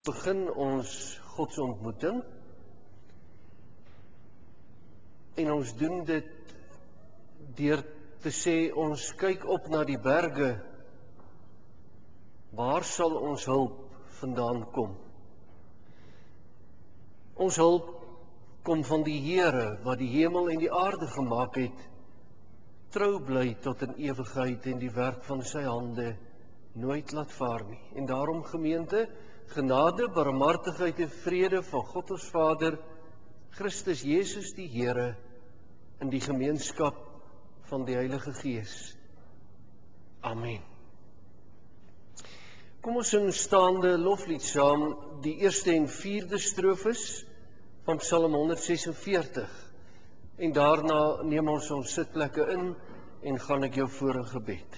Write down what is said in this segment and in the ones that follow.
Begin ons godsontmoeting en ons doen dit deur te sê ons kyk op na die berge. Waar sal ons hulp vandaan kom? Ons hulp kom van die Here wat die hemel en die aarde gemaak het, trou bly tot in ewigheid en die werk van sy hande nooit laat vaar nie. En daarom gemeente, genade, barmhartigheid en vrede van God ons Vader, Christus Jesus die Here, in die gemeenskap van die Heilige Gees. Amen. Kom ons sing staande loflied saam, die eerste en vierde strofes van Psalm 146. En daarna neem ons sitplekke in en gaan ek jou voor 'n gebed.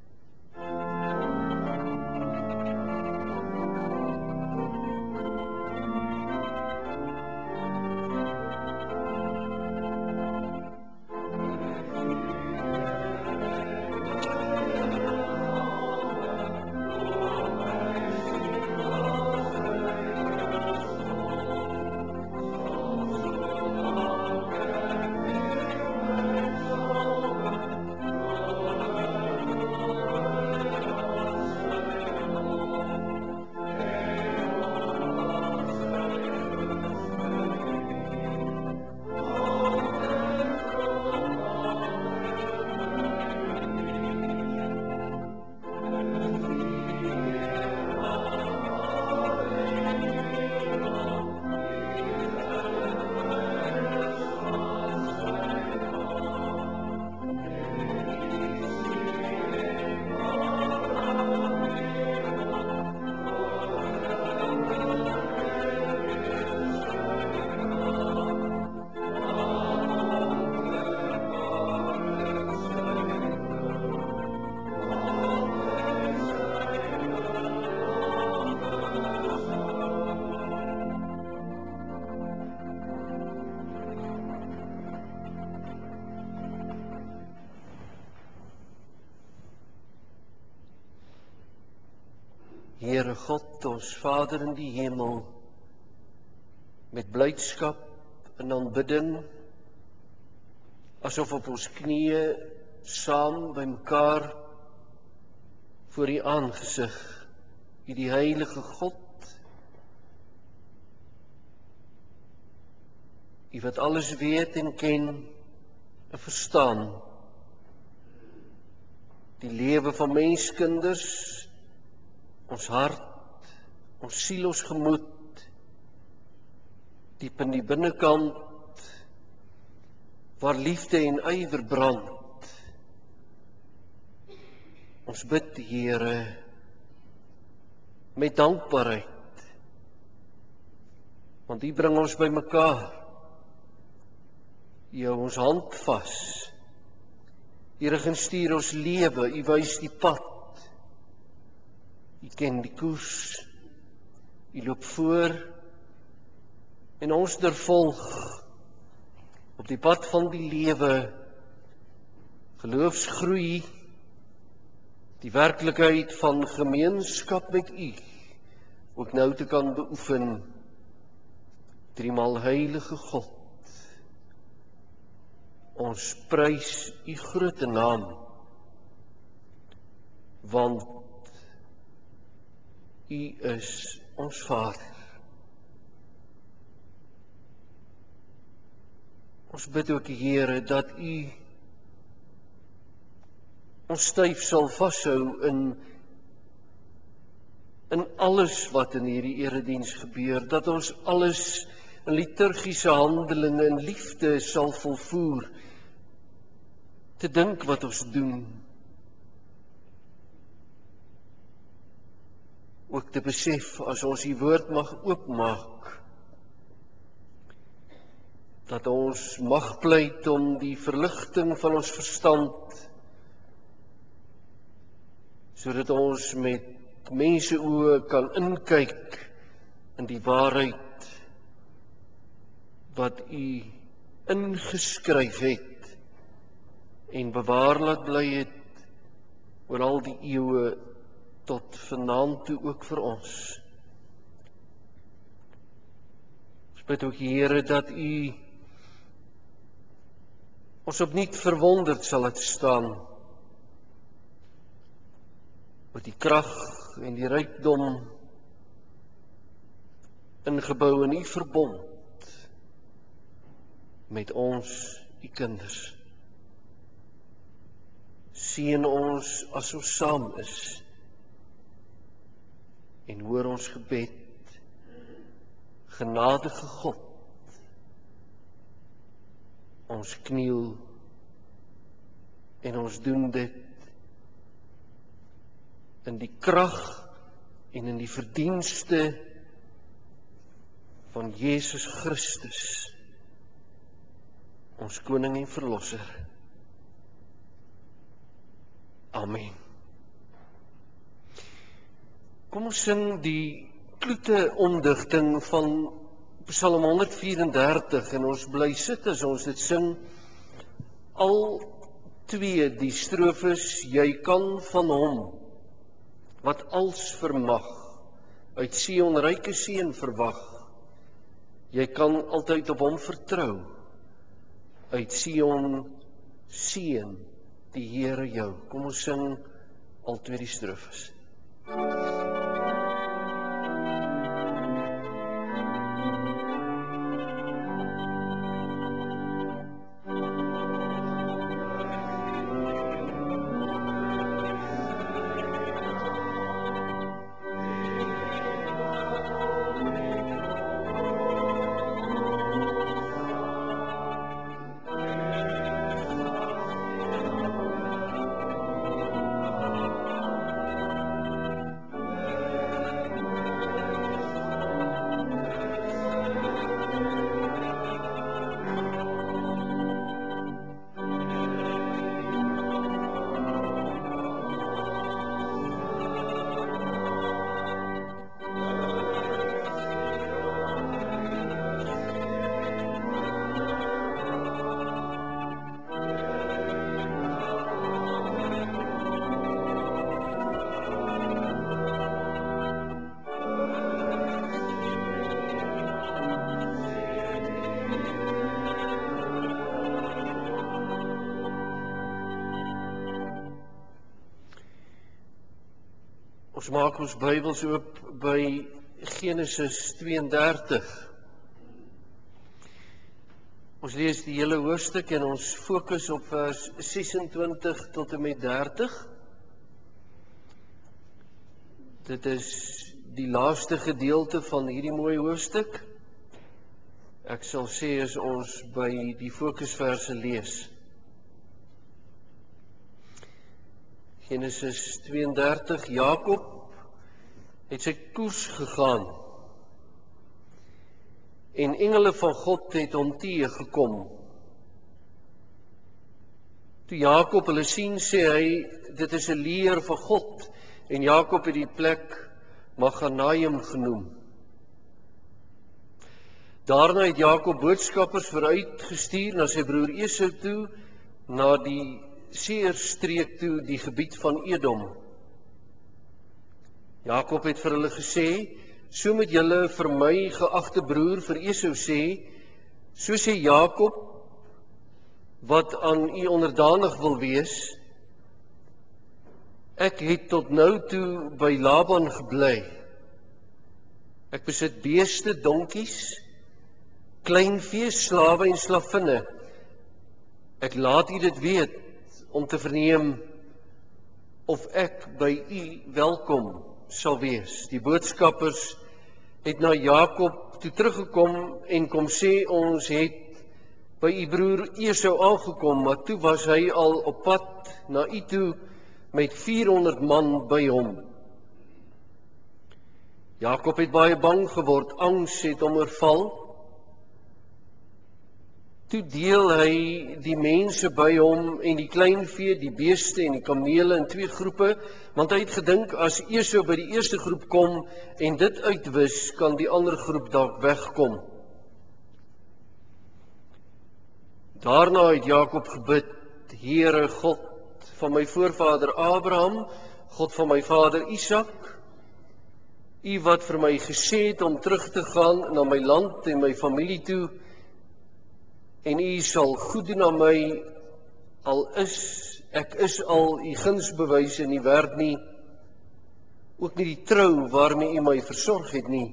Heere God, ons Vader in die hemel, met blydskap en aanbidding, asof op ons knieë saam by mekaar voor U aangesig, U die heilige God, U wat alles weet en ken en verstaan, die lewe van menskinders, ons hart, ons siel, ons gemoed, diep in die binnekant, waar liefde en ywer brand. Ons bid, Here, met dankbaarheid, want U bring ons by mekaar. U hou ons hand vas. U rig en stuur ons lewe, U wys die pad. U ken die koers, U loop voor en ons vervolg op die pad van die lewe, geloofsgroei, die werklikheid van gemeenskap met U, ook nou te kan beoefen, driemaal heilige God. Ons prys U groote naam, want U is ons Vader. Ons bid ook, Here, dat U ons styf sal vashou in alles wat in hierdie erediens gebeur, dat ons alles in liturgiese handelinge en liefde sal volvoer, te dink wat ons doen, ook te besef, as ons die woord mag oopmaak, dat ons mag pleit om die verligting van ons verstand, sodat ons met menseoë kan inkyk in die waarheid wat U ingeskryf het en bewaar laat bly het oor al die eeue tot vanaand toe ook vir ons. Bid ook, Here, dat U ons opnuut verwonderd sal laat staan oor die krag en die rykdom ingebou in U verbond met ons, U kinders. Seën ons as ons saam is en hoor ons gebed, genadige God. Ons kniel en ons doen dit in die krag en in die verdienste van Jesus Christus, ons koning en verlosser. Amen. Kom ons sing die kloete omdigting van Psalm 134 en ons bly sit as ons dit sing. Al twee die strofes, jy kan van hom wat als vermag uit Sion ryke seën verwag. Jy kan altyd op hom vertrou. Uit Sion seën die Here jou. Kom ons sing al twee die strofes. Ons maak ons Bybels oop by Genesis 32. Ons lees die hele hoofstuk en ons fokus op vers 26 tot en met 30. Dit is die laaste gedeelte van hierdie mooi hoofstuk. Ek sal sê as ons by die fokusverse lees. Genesis 32, Jakob het sy koers gegaan en engele van God het hom teëgekom. Toe Jakob hulle sien, sê hy, dit is 'n leer van God, en Jakob het die plek Maganaim genoem. Daarna het Jakob boodskappers vooruitgestuur na sy broer Esau toe, na die Seerstreek toe, die gebied van Edom. Jakob het vir hulle gesê, so moet julle vir my geagte broer vir Esau sê, so sê Jakob, wat aan u onderdanig wil wees, ek het tot nou toe by Laban gebly. Ek besit beeste, donkies, kleinvee, slawe en slavinne. Ek laat u dit weet, om te verneem of ek by u welkom sal wees. Die boodskappers het na Jakob toe teruggekom en kom sê, ons het by u broer Esau aangekom, maar toe was hy al op pad na u toe met 400 man by hom. Jakob het baie bang geword, angs het hom oorval. Toe deel hy die mense by hom en die kleinvee, die beeste en die kamele in twee groepe, want hy het gedink, as Esau by die eerste groep kom en dit uitwis, kan die ander groep dalk wegkom. Daarna het Jakob gebid, Here God van my voorvader Abraham, God van my vader Isak, U wat vir my gesê het om terug te gaan na my land en my familie toe, en U sal goed doen aan my, ek is al U gunsbewyse nie werd nie, ook nie die trou waarmee U my versorg het nie.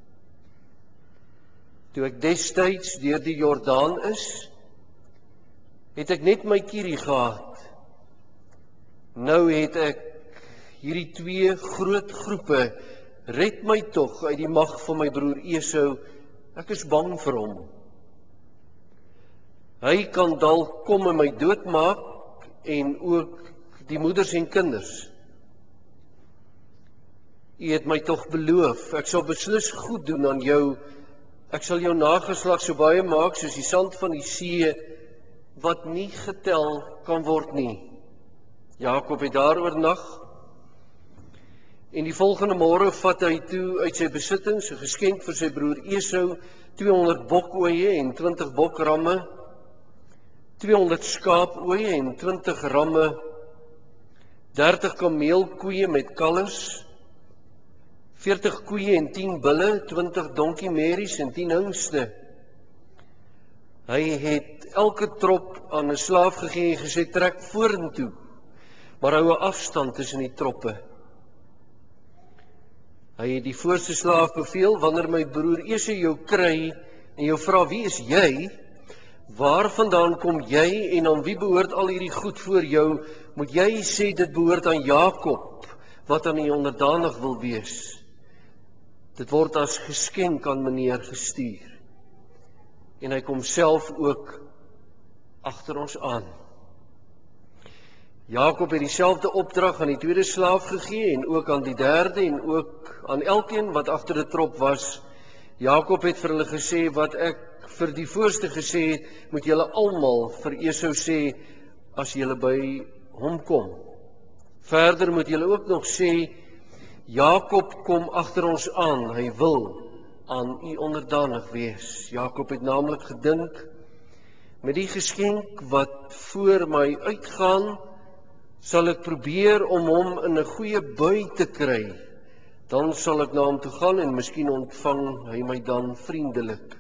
Toe ek destyds deur die Jordaan is, het ek net my kierie gehad. Nou het ek hierdie 2 groot groepe, red my tog uit die mag van my broer Esau, ek is bang vir hom. Hy kan dalk kom en my doodmaak, en ook die moeders en kinders. U het my tog beloof, ek sal beslis goed doen aan jou, ek sal jou nageslag so baie maak soos die sand van die see, wat nie getel kan word nie. Jakob het daar oornag, en die volgende môre vat hy toe uit sy besittings 'n geskenk vir sy broer Esau, 200 bokoeie en 20 bokramme, 200 skaapooie en 20 ramme, 30 kameelkoeie met kalvers, 40 koeie en 10 bulle, 20 donkiemerries en 10 hingste. Hy het elke trop aan 'n slaaf gegee en gesê, trek vorentoe, maar hou 'n afstand tussen die troppe. Hy het die voorste slaaf beveel, wanneer my broer Esau jou kry en jou vra, wie is jy? Waarvandaan kom jy en aan wie behoort al hierdie goed voor jou? Moet jy sê dit behoort aan Jakob, wat aan U onderdanig wil wees. Dit word as geskenk aan meneer gestuur. En hy kom self ook agter ons aan. Jakob het dieselfde opdrag aan die tweede slaaf gegee en ook aan die derde en ook aan elkeen wat agter die trop was. Jakob het vir hulle gesê, wat ek vir die voorste gesê het, moet julle almal vir Esau sê, as julle by hom kom. Verder moet julle ook nog sê, Jakob kom agter ons aan, hy wil aan U onderdanig wees. Jakob het naamlik gedink, met die geskenk wat voor my uitgaan, sal ek probeer om hom in 'n goeie bui te kry. Dan sal ek na hom toe gaan en miskien ontvang hy my dan vriendelik.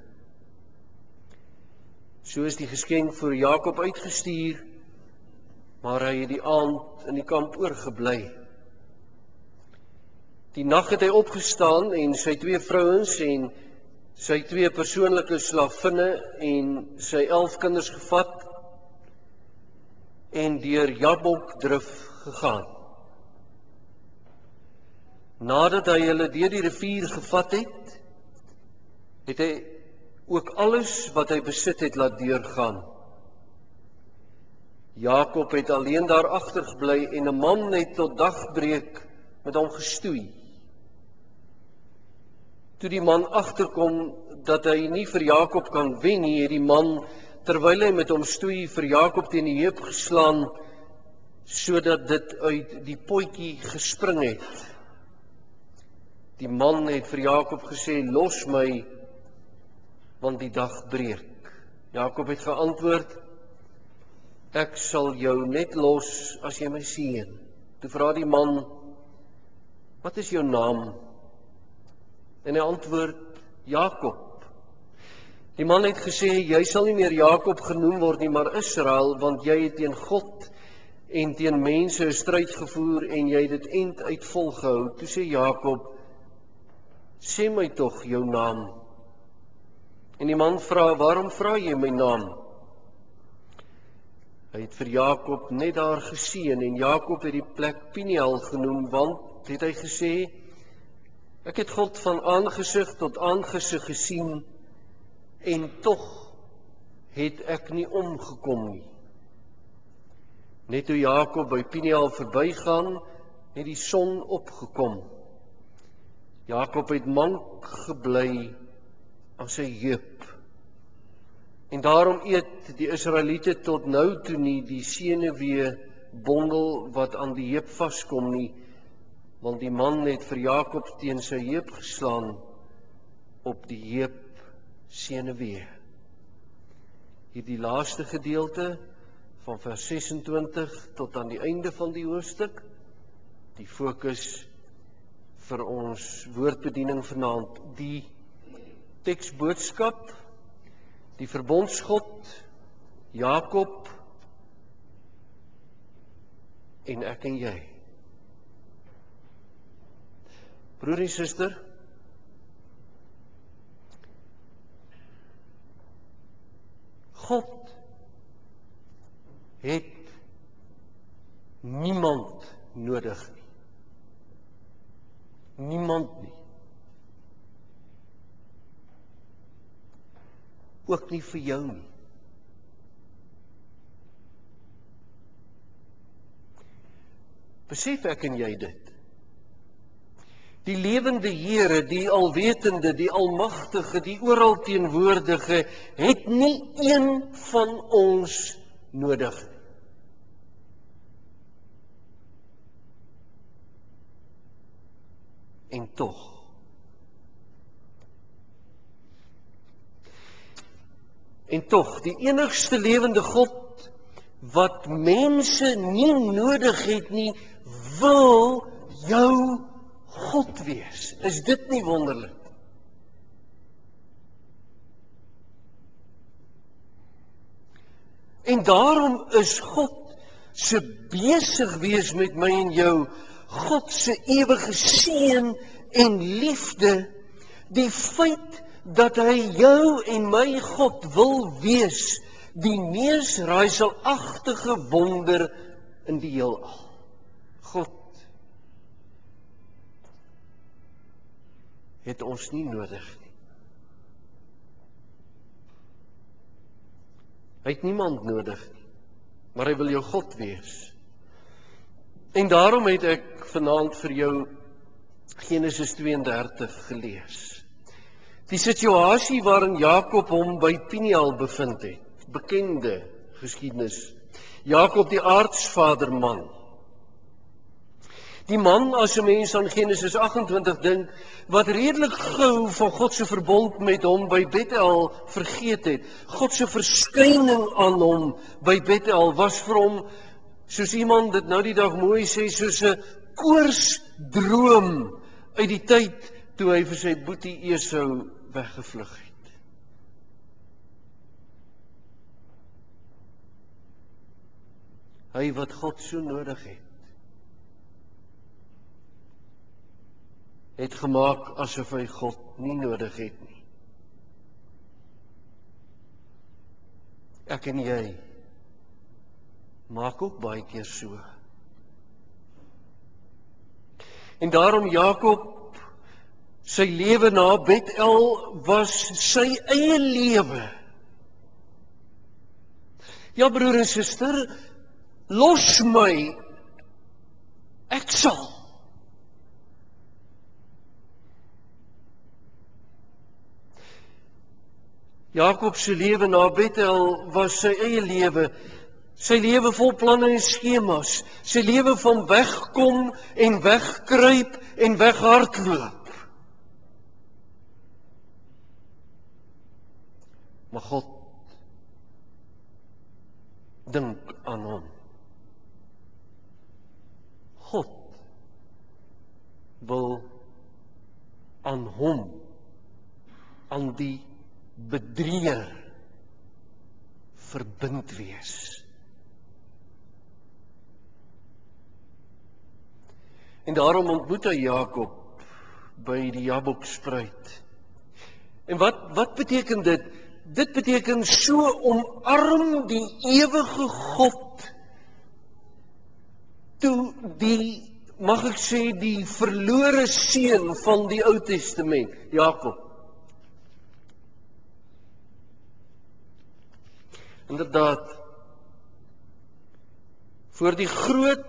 So is die geskenk vir Jakob uitgestuur, maar hy het die aand in die kamp oorgebly. Die nag het hy opgestaan en sy 2 vrouens en sy 2 persoonlike slavinne en sy 11 kinders gevat en deur Jabok drif gegaan. Nadat hy hulle deur die rivier gevat het, het hy ook alles wat hy besit het laat deurgaan. Jakob het alleen daar agtergebly en 'n man het tot dagbreek met hom gestoei. Toe die man agterkom dat hy nie vir Jakob kan wen nie, het die man, terwyl hy met hom stoei, vir Jakob teen die heup geslaan, sodat dit uit die potjie gespring het. Die man het vir Jakob gesê, los my, want die dag breek. Jakob het geantwoord, ek sal jou net los as jy my seën. Toe vra die man, wat is jou naam? En hy antwoord, Jakob. Die man het gesê, jy sal nie meer Jakob genoem word nie, maar Israel, want jy het teen God en teen mense 'n stryd gevoer en jy het dit end uit volgehou. Toe sê Jakob, sê my tog jou naam. En die man vra, waarom vra jy my naam? Hy het vir Jakob net daar geseën en Jakob het die plek Peniel genoem, want het hy gesê, ek het God van aangesig tot aangesig gesien en tog het ek nie omgekom nie. Net toe Jakob by Peniel verbygaan, het die son opgekom. Jakob het mank gebly aan sy heup. En daarom eet die Israeliete tot nou toe nie die senuwee bondel wat aan die heup vaskom nie, want die man het vir Jakob teen sy heup geslaan op die heup senuwee. Hierdie laaste gedeelte van vers 26 tot aan die einde van die hoofstuk, die fokus vir ons woordbediening vanaand. Die teksboodskap, die verbondsgod, Jakob en ek en jy. Broer en suster, God het niemand nodig nie. Niemand nie. Ook nie vir jou nie. Besef ek en jy dit? Die lewende Here, die alwetende, die almagtige, die oral teenwoordige, het nie een van ons nodig nie. En tog, die enigste lewende God wat mense nie nodig het nie, wil jou God wees. Is dit nie wonderlik? En daarom is God se besig wees met my en jou, God se ewige seën en liefde, die feit dat hy jou en my God wil wees, die mees raaiselagtige wonder in die heelal. God het ons nie nodig nie. Hy het niemand nodig nie, maar hy wil jou God wees. En daarom het ek vanaand vir jou Genesis 32 gelees. Die situasie waarin Jakob hom by Peniel bevind het, bekende geskiedenis. Jakob die aartsvaderman. Die man, as 'n mens aan Genesis 28 dink, wat redelik gou van God se verbond met hom by Bethel vergeet het. God se verskyning aan hom by Bethel was vir hom, soos iemand dit nou die dag mooi sê, soos 'n koorsdroom uit die tyd toe hy vir sy boetie Esau weggevlug het. Hy wat God so nodig het gemaak asof hy God nie nodig het nie. Ek en jy maak ook baie keer so. En daarom Jakob, sy lewe na Bethel was sy eie lewe. Ja, broer en suster, los my, ek sal. Jakob se lewe na Bethel was sy eie lewe. Sy lewe vol planne en skemas, sy lewe van wegkom en wegkruip en weghardloop. Maar God dink aan hom. God wil aan hom, aan die bedrieger verbind wees. En daarom ontmoet hy Jakob by die Jabokspruit. En wat beteken dit? Dit beteken so omarm die ewige God toe die, mag ek sê, die verlore seun van die Ou Testament, Jakob. Inderdaad, voor die groot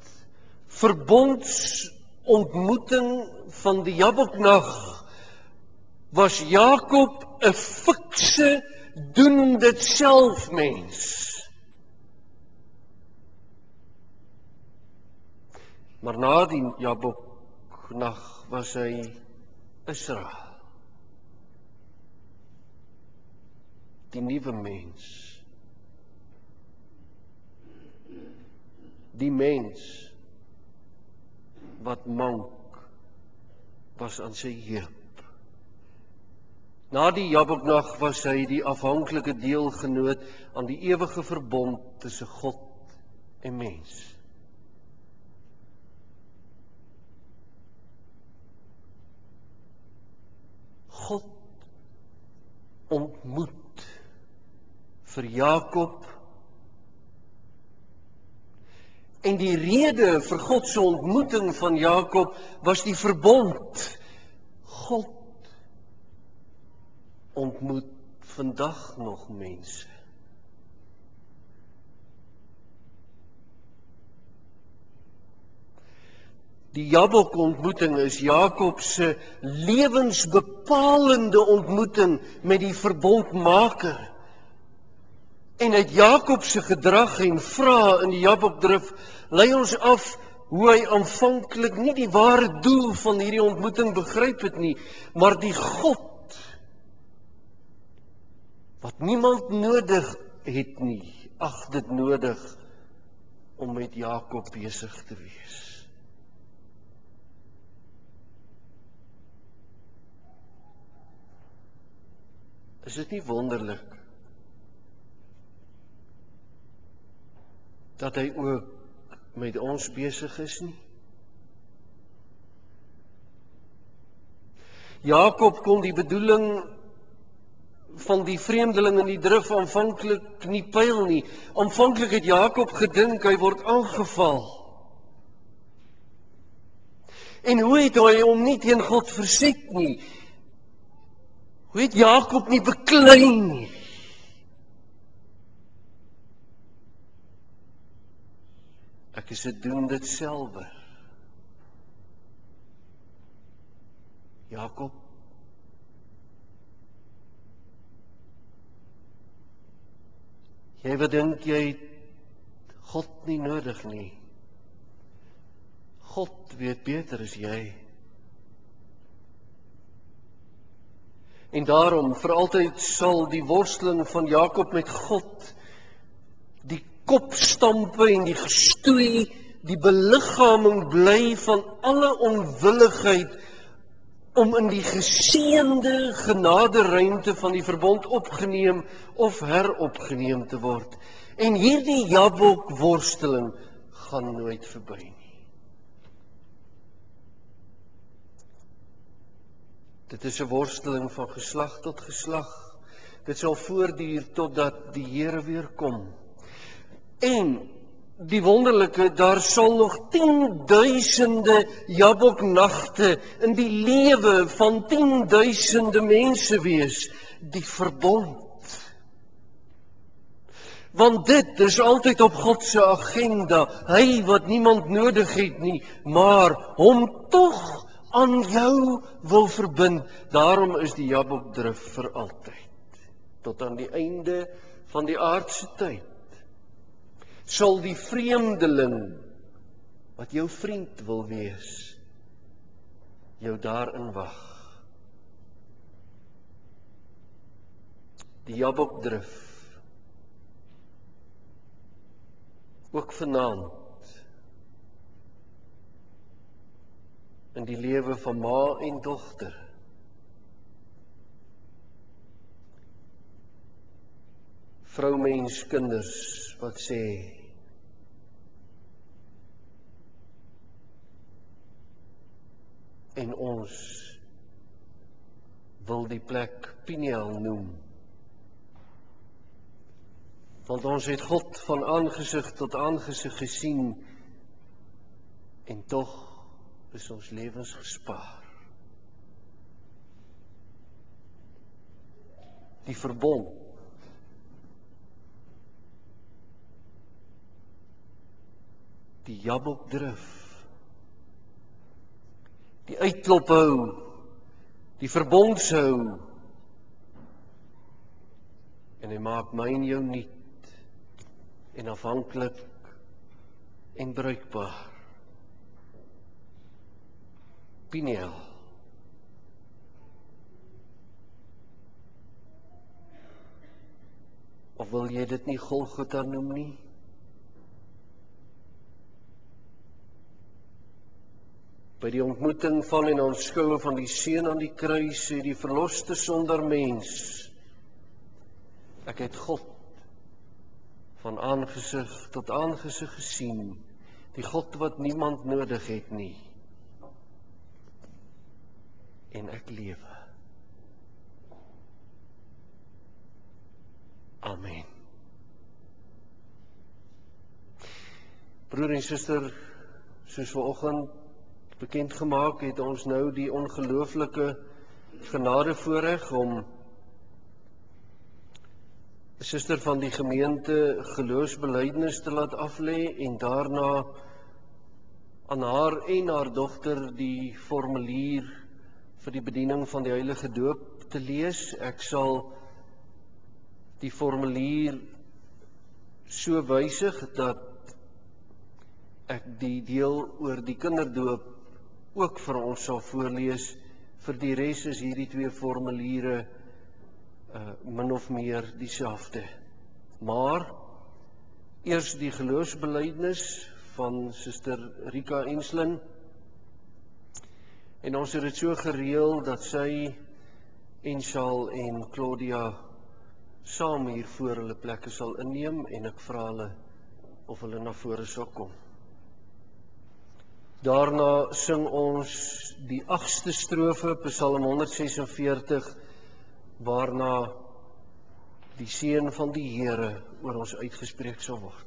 verbondsontmoeting van die Jaboknag was Jakob 'n fikse doen dit self mens. Maar na die Jaboknag was hy Israel, die nuwe mens. Die mens wat mank was aan sy heup. Na die Jaboknag was hy die afhanklike deelgenoot aan die ewige verbond tussen God en mens. God ontmoet vir Jakob, en die rede vir God se ontmoeting van Jakob was die verbond. God ontmoet vandag nog mense. Die Jabok-ontmoeting is Jakob se lewensbepalende ontmoeting met die verbondmaker. En uit Jakob se gedrag en vrae in die Jabokdrif lei ons af hoe hy aanvanklik nie die ware doel van hierdie ontmoeting begryp het nie, maar die God wat niemand nodig het nie, ag dit nodig om met Jakob besig te wees. Is dit nie wonderlik dat hy ook met ons besig is nie? Jakob kon die bedoeling van die vreemdeling in die drif aanvanklik nie pyl nie. Aanvanklik het Jakob gedink hy word aangeval. En hoe het hy hom nie teen God verset nie? Hoe het Jakob nie beklei nie? Ek is doen dit selwe. Jakob, jy wat dink jy het God nie nodig nie. God weet beter as jy. En daarom vir altyd sal die worsteling van Jakob met God, die kopstampe en die gestoei, die beliggaming bly van alle onwilligheid om in die geseënde genaderuimte van die verbond opgeneem of heropgeneem te word. En hierdie Jabok worsteling gaan nooit verby nie. Dit is 'n worsteling van geslag tot geslag. Dit sal voortduur totdat die Here weer kom. En die wonderlike, daar sal nog 10.000e Jaboknagte in die lewe van 10.000e mense wees, die verbond. Want dit is altyd op God se agenda, hy wat niemand nodig het nie, maar hom tog aan jou wil verbind. Daarom is die Jabokdrif vir altyd, tot aan die einde van die aardse tyd. Sal die vreemdeling wat jou vriend wil wees, jou daarin wag. Die Jabokdrif, ook vanaand, in die lewe van ma en dogter. Vroumens, kinders wat sê, en ons wil die plek Peniel noem. Want ons het God van aangesig tot aangesig gesien, en tog is ons lewens gespaar. Die verbond, die Jabokdrif, die uitklophou, die verbondshou, en hy maak my en jou nuut en afhanklik en bruikbaar. Peniel. Of wil jy dit nie Golgotha noem nie? By die ontmoeting van en aanskoue van die seun aan die kruis, sê die verloste sonder mens, ek het God van aangesig tot aangesig gesien, die God wat niemand nodig het nie, en ek lewe. Amen. Broer en suster, soos vanoggend bekend gemaak, het ons nou die ongelooflike genadevoorreg om 'n suster van die gemeente geloofsbelijdenis te laat aflê en daarna aan haar en haar dogter die formulier vir die bediening van die heilige doop te lees. Ek sal die formulier so wysig dat ek die deel oor die kinderdoop ook vir ons sal voorlees. Vir die res is hierdie twee formuliere min of meer dieselfde. Maar eers die geloofsbelijdenis van Suster Rika Enslin. En ons het dit so gereël dat sy Enshal en Claudia saam hier voor hulle plekke sal inneem en ek vra hulle of hulle na vore sal kom. Daarna sing ons die 8ste strofe, Psalm 146, waarna die seën van die Here oor ons uitgespreek sal word.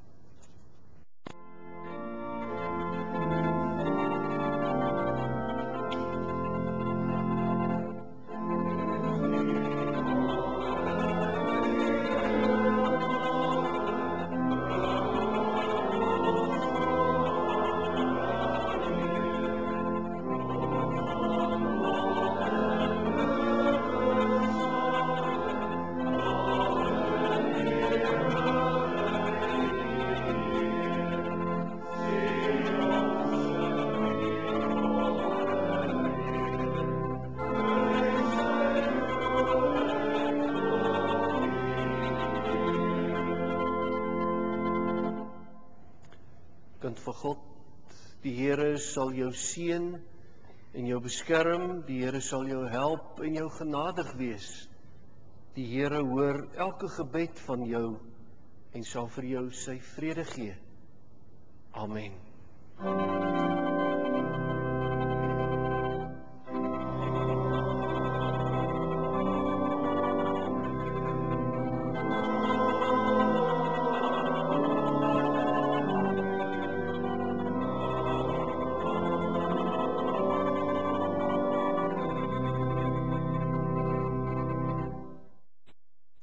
Kind van God, die Here sal jou seën en jou beskerm, die Here sal jou help en jou genadig wees. Die Here hoor elke gebed van jou en sal vir jou sy vrede gee. Amen.